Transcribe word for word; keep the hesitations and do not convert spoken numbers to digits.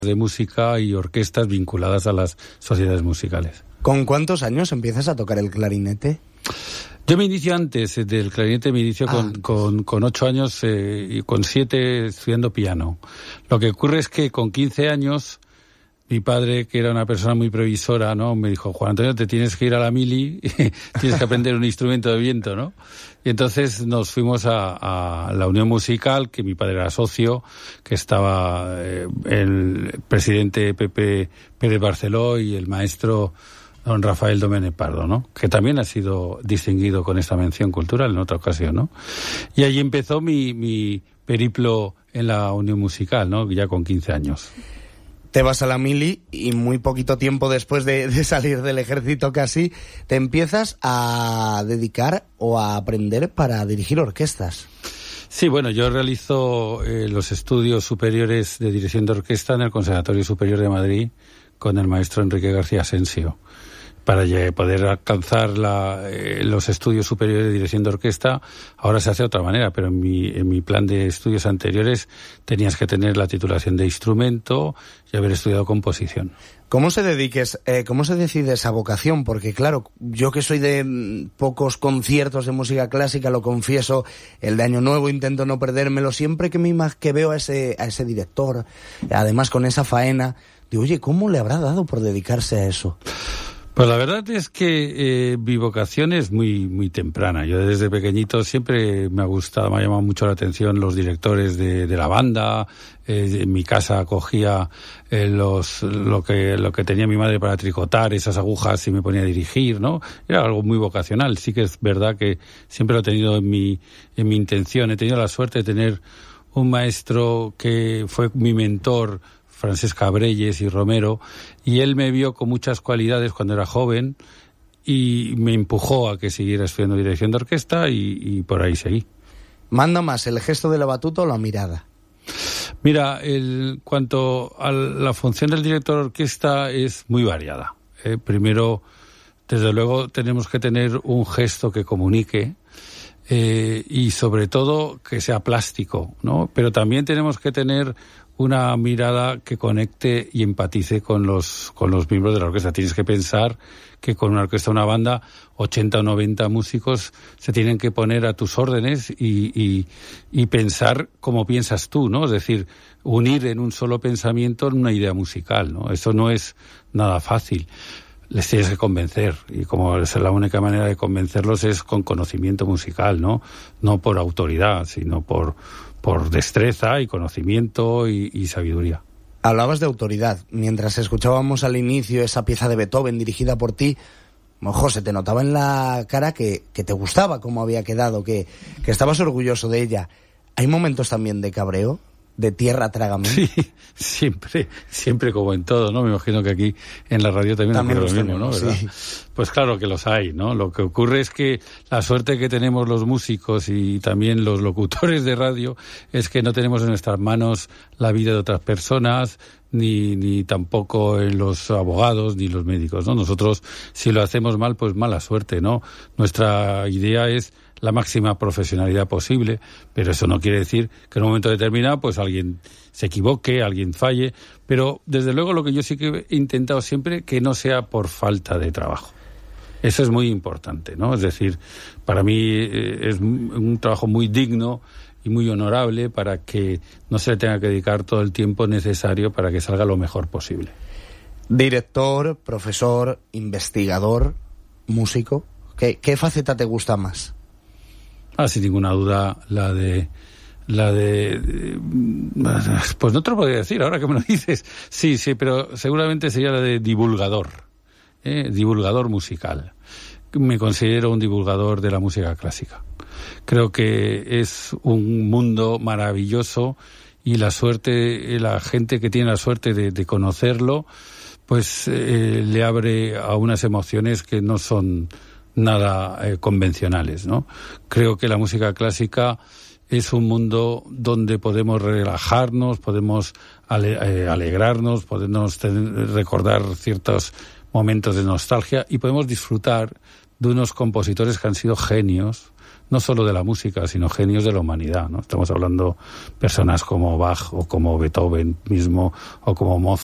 de música y orquestas vinculadas a las sociedades musicales. ¿Con cuántos años empiezas a tocar el clarinete? Yo me inicio antes del clarinete, me inicio Ah, con, con, con ocho años eh, y con siete estudiando piano. Lo que ocurre es que con quince años, mi padre, que era una persona muy previsora, ¿no?, me dijo: Juan Antonio, te tienes que ir a la mili, tienes que aprender un instrumento de viento, ¿no? Y entonces nos fuimos a, a la Unión Musical, que mi padre era socio, que estaba eh, el presidente Pepe Pérez Barceló y el maestro don Rafael Domènech Pardo, ¿no?, que también ha sido distinguido con esta mención cultural en otra ocasión, ¿no? Y allí empezó mi, mi periplo en la Unión Musical, ¿no?, ya con quince años. Te vas a la mili y muy poquito tiempo después de, de salir del ejército casi, te empiezas a dedicar o a aprender para dirigir orquestas. Sí, bueno, yo realizo eh, los estudios superiores de dirección de orquesta en el Conservatorio Superior de Madrid con el maestro Enrique García Asensio. Para poder alcanzar la, eh, los estudios superiores de dirección de orquesta, ahora se hace de otra manera, pero en mi, en mi plan de estudios anteriores tenías que tener la titulación de instrumento y haber estudiado composición. ¿Cómo se dediques, eh, cómo se decide esa vocación? Porque claro, yo que soy de mm, pocos conciertos de música clásica, lo confieso, el de Año Nuevo intento no perdérmelo, siempre que me que veo a ese, a ese director, además con esa faena, digo, oye, ¿cómo le habrá dado por dedicarse a eso? Pues la verdad es que eh, mi vocación es muy muy temprana. Yo desde pequeñito siempre me ha gustado, me ha llamado mucho la atención los directores de, de la banda. Eh, en mi casa acogía eh, los lo que lo que tenía mi madre para tricotar, esas agujas, y me ponía a dirigir, ¿no? Era algo muy vocacional. Sí que es verdad que siempre lo he tenido en mi en mi intención. He tenido la suerte de tener un maestro que fue mi mentor, Francesc Cabrelles y Romero, y él me vio con muchas cualidades cuando era joven y me empujó a que siguiera estudiando dirección de orquesta y, y por ahí seguí. ¿Manda más el gesto de la batuta o la mirada? Mira, el cuanto a la función del director de orquesta es muy variada. Eh, primero, desde luego, tenemos que tener un gesto que comunique, eh, y sobre todo que sea plástico, ¿no? Pero también tenemos que tener una mirada que conecte y empatice con los con los miembros de la orquesta. Tienes que pensar que con una orquesta, una banda, ochenta o noventa músicos se tienen que poner a tus órdenes y, y, y pensar como piensas tú, ¿no? Es decir, unir en un solo pensamiento en una idea musical, ¿no? Eso no es nada fácil. Les tienes que convencer, y como es la única manera de convencerlos es con conocimiento musical, ¿no? No por autoridad, sino por por destreza y conocimiento y, y sabiduría. Hablabas de autoridad. Mientras escuchábamos al inicio esa pieza de Beethoven dirigida por ti, ojo, se te notaba en la cara que, que te gustaba cómo había quedado, que, que estabas orgulloso de ella. ¿Hay momentos también de cabreo? ¿De tierra trágame? Sí, siempre, siempre como en todo, ¿no? Me imagino que aquí en la radio también, también ocurre lo mismo, ¿no? ¿Verdad? Sí. Pues claro que los hay, ¿no? Lo que ocurre es que la suerte que tenemos los músicos y también los locutores de radio es que no tenemos en nuestras manos la vida de otras personas, ni ni tampoco en los abogados ni los médicos, ¿no? Nosotros, si lo hacemos mal, pues mala suerte, ¿no? Nuestra idea es la máxima profesionalidad posible, pero eso no quiere decir que en un momento determinado pues alguien se equivoque, alguien falle, pero desde luego lo que yo sí que he intentado siempre que no sea por falta de trabajo. Eso es muy importante, ¿no? Es decir, para mí eh, es un trabajo muy digno y muy honorable para que no se le tenga que dedicar todo el tiempo necesario para que salga lo mejor posible. Director, profesor, investigador, músico, ¿qué, qué faceta te gusta más? Ah, sin ninguna duda, la de... La de... Pues no te lo podría decir, ahora que me lo dices. Sí, sí, pero seguramente sería la de divulgador. ¿eh? Divulgador musical. Me considero un divulgador de la música clásica. Creo que es un mundo maravilloso y la suerte, la gente que tiene la suerte de, de conocerlo, pues eh, le abre a unas emociones que no son nada eh, convencionales, ¿no? Creo que la música clásica es un mundo donde podemos relajarnos, podemos ale, eh, alegrarnos, podemos tener, recordar ciertos momentos de nostalgia y podemos disfrutar de unos compositores que han sido genios no solo de la música, sino genios de la humanidad, ¿no? Estamos hablando personas como Bach o como Beethoven mismo o como Mozart,